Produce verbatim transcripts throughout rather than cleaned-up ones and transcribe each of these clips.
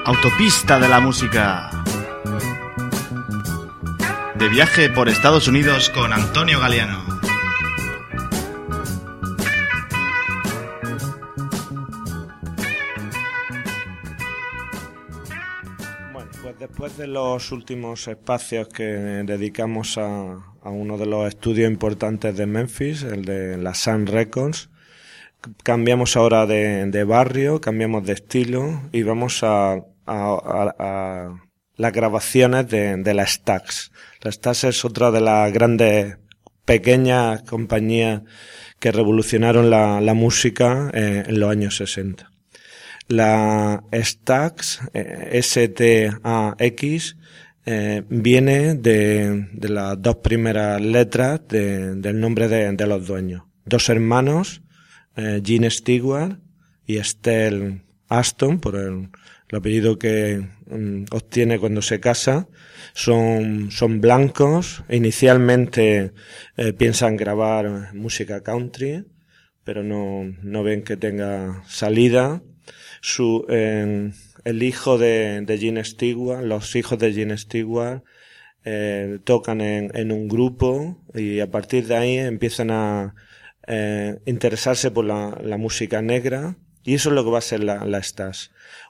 Autopista de la música. De viaje por Estados Unidos con Antonio Galeano. Bueno, pues después de los últimos espacios que dedicamos a, a uno de los estudios importantes de Memphis, el de la Sun Records, cambiamos ahora de, de barrio, cambiamos de estilo y vamos a, a, a, a las grabaciones de, de la Stax. La Stax es otra de las grandes, pequeñas compañías que revolucionaron la, la música eh, en los años sesenta. La Stax, eh, S T A X, eh, viene de, de las dos primeras letras de, del nombre de, de los dueños. Dos hermanos, eh, Gene Stewart y Estelle Aston, por el, el apellido que um, obtiene cuando se casa, son, son blancos. Inicialmente eh, piensan grabar música country, pero no, no ven que tenga salida. Su, eh, el hijo de, de Gene Stewart, los hijos de Gene Stewart, eh, tocan en, en un grupo y a partir de ahí empiezan a eh, interesarse por la, la música negra, y eso es lo que va a ser la, la Stax.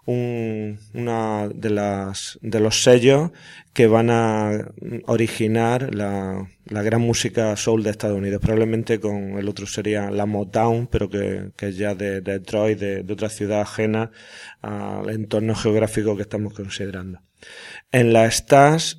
Un, una de las, de los sellos que van a originar la, la gran música soul de Estados Unidos. Probablemente con el otro sería la Motown, pero que, que es ya de, de Detroit, de, de otra ciudad ajena al entorno geográfico que estamos considerando. En la Stax,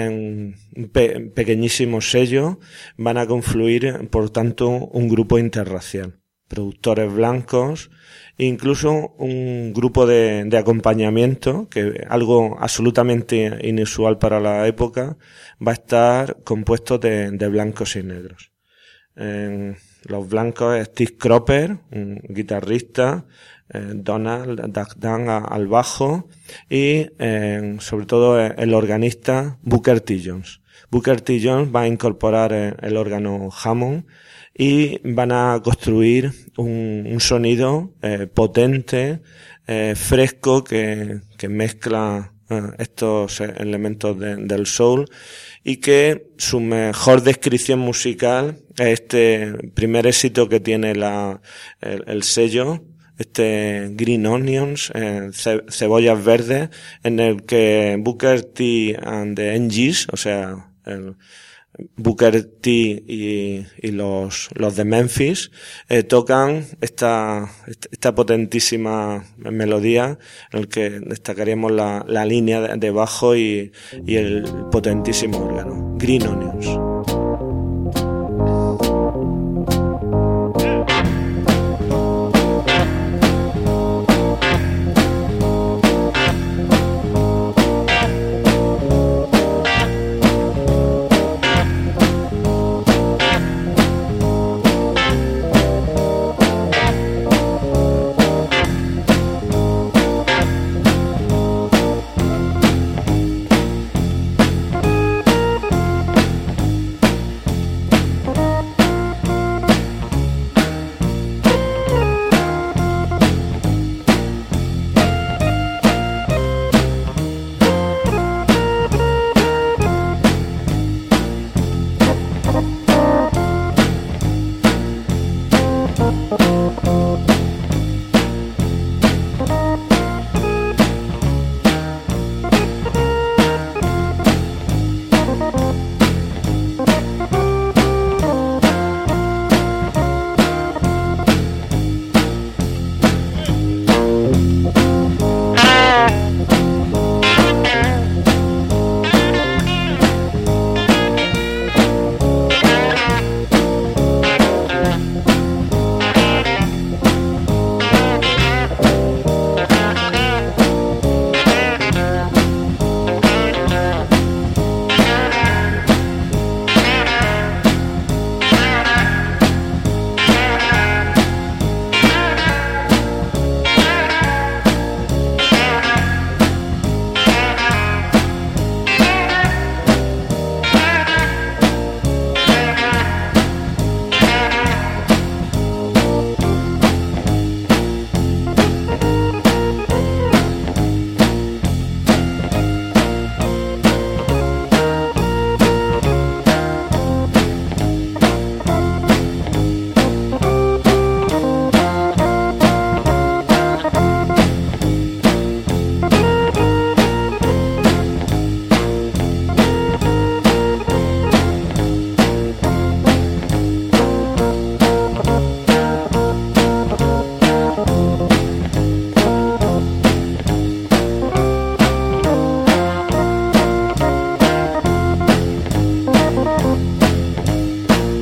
en un pe- pequeñísimo sello, van a confluir, por tanto, un grupo interracial. Productores blancos, incluso un grupo de, de acompañamiento, que algo absolutamente inusual para la época, va a estar compuesto de, de blancos y negros. Eh, los blancos es Steve Cropper, un guitarrista, eh, Donald Duck Dunn al bajo y eh, sobre todo el organista Booker T. Jones. Booker T. Jones va a incorporar el órgano Hammond y van a construir un, un sonido eh, potente, eh, fresco, que, que mezcla eh, estos elementos de, del soul, y que su mejor descripción musical es este primer éxito que tiene la, el, el sello, este Green Onions, eh, ce, cebollas verdes, en el que Booker T and the M Gs, o sea, el Booker T y, y los, los de Memphis, eh, tocan esta, esta potentísima melodía, en el que destacaríamos la, la línea de, de bajo y, y el potentísimo órgano. Green Onions.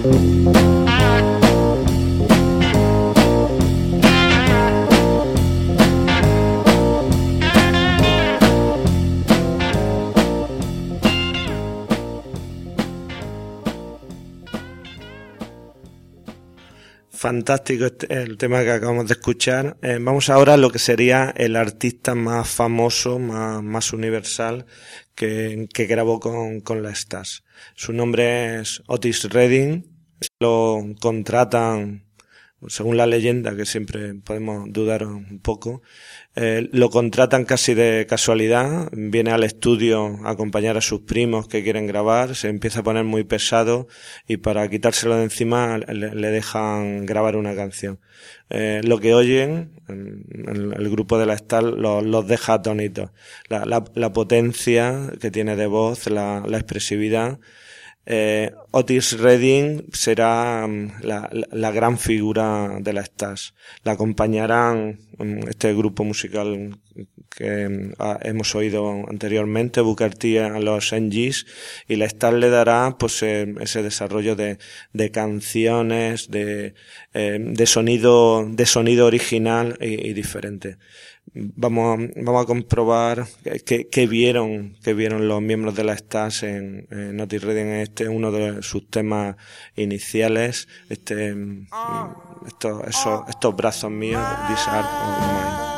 Fantástico el tema que acabamos de escuchar. Eh, vamos ahora a lo que sería el artista más famoso, más, más universal que, que grabó con, con la Stars. Su nombre es Otis Redding. Lo contratan, según la leyenda, que siempre podemos dudar un poco, eh, lo contratan casi de casualidad, viene al estudio a acompañar a sus primos que quieren grabar, se empieza a poner muy pesado y para quitárselo de encima le, le dejan grabar una canción. Eh, lo que oyen, el, el grupo de la Star los, los deja atónitos. La, la, la potencia que tiene de voz, la, la expresividad. Eh, Otis Redding será um, la, la, la gran figura de la Stars. La acompañarán um, este grupo musical que um, hemos oído anteriormente, Booker T a los N Gs, y la Stars le dará pues eh, ese desarrollo de, de canciones, de, eh, de sonido, de sonido original y, y diferente. Vamos, vamos a comprobar qué, qué vieron, qué vieron los miembros de la Stars en, en Otis Redding. Este es uno de sus temas iniciales, este, estos, esos, estos brazos míos, This Heart of Mine.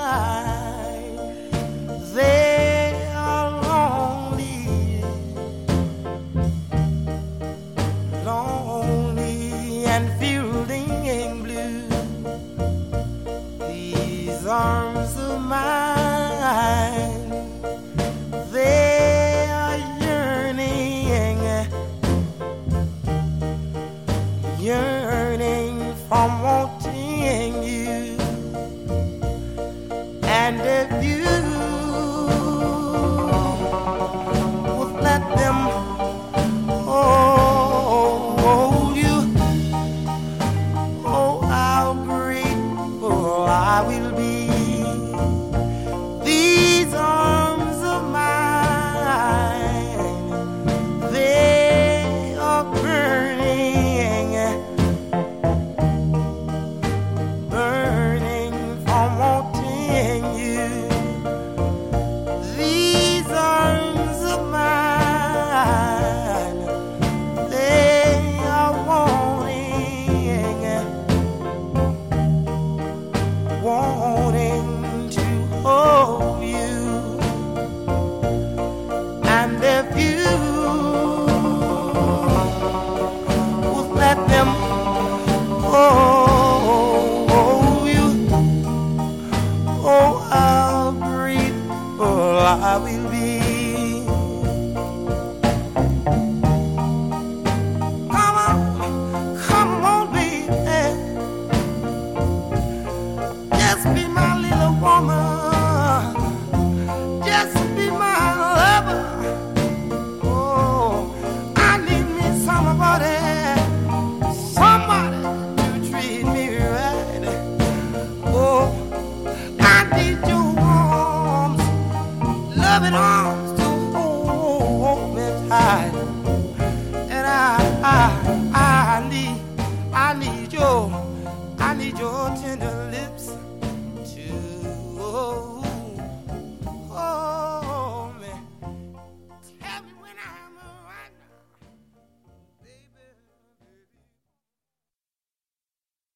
From wanting you, and if you would let them hold you, oh, how grateful I will be. These arms of mine, they are burning. I will be. Come on, come on, baby. Just be my little woman. Just be my lover. Oh, I need me somebody, somebody to treat me right. Oh, I need your warmth, loving arms.